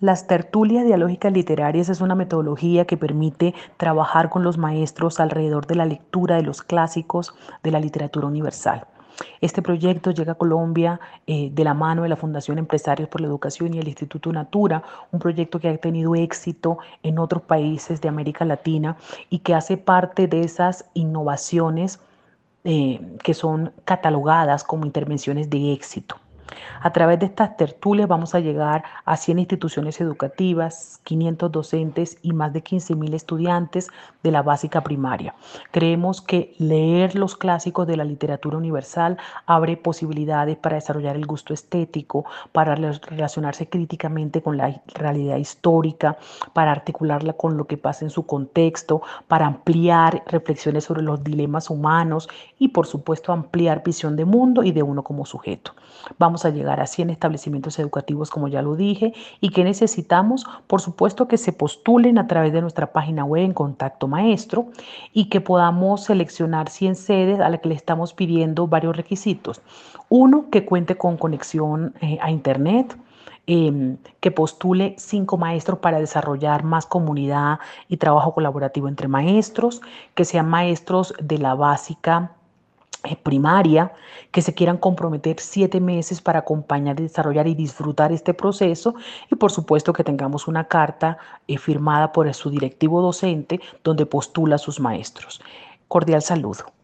Las tertulias dialógicas literarias es una metodología que permite trabajar con los maestros alrededor de la lectura de los clásicos de la literatura universal. Este proyecto llega a Colombia de la mano de la Fundación Empresarios por la Educación y el Instituto Natura, un proyecto que ha tenido éxito en otros países de América Latina y que hace parte de esas innovaciones que son catalogadas como intervenciones de éxito. A través de estas tertulias vamos a llegar a 100 instituciones educativas, 500 docentes y más de 15.000 estudiantes de la básica primaria. Creemos que leer los clásicos de la literatura universal abre posibilidades para desarrollar el gusto estético, para relacionarse críticamente con la realidad histórica, para articularla con lo que pasa en su contexto, para ampliar reflexiones sobre los dilemas humanos y, por supuesto, ampliar visión de mundo y de uno como sujeto. Vamos a llegar a 100 establecimientos educativos, como ya lo dije, y que necesitamos, por supuesto, que se postulen a través de nuestra página web en Contacto Maestro y que podamos seleccionar 100 sedes a las que le estamos pidiendo varios requisitos. Uno, que cuente con conexión a Internet. Que postule 5 maestros para desarrollar más comunidad y trabajo colaborativo entre maestros, que sean maestros de la básica primaria, que se quieran comprometer 7 meses para acompañar, desarrollar y disfrutar este proceso y por supuesto que tengamos una carta firmada por su directivo docente donde postula a sus maestros. Cordial saludo.